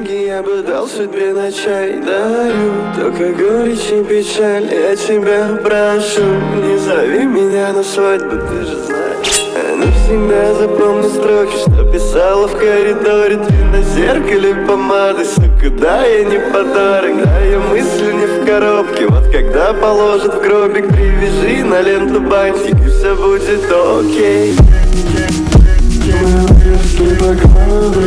деньги я бы дал судьбе на чай. Дарю только горечь и печаль. Я тебя прошу, не зови меня на свадьбу, ты же знаешь. Навсегда запомни строки, что писала в коридоре. Ты на зеркале помады, сука, да я не подарок. Да я мысли не в коробке. Вот когда положат в гробик, привяжи на ленту бантик, и все будет окей. Мы выросли по городу,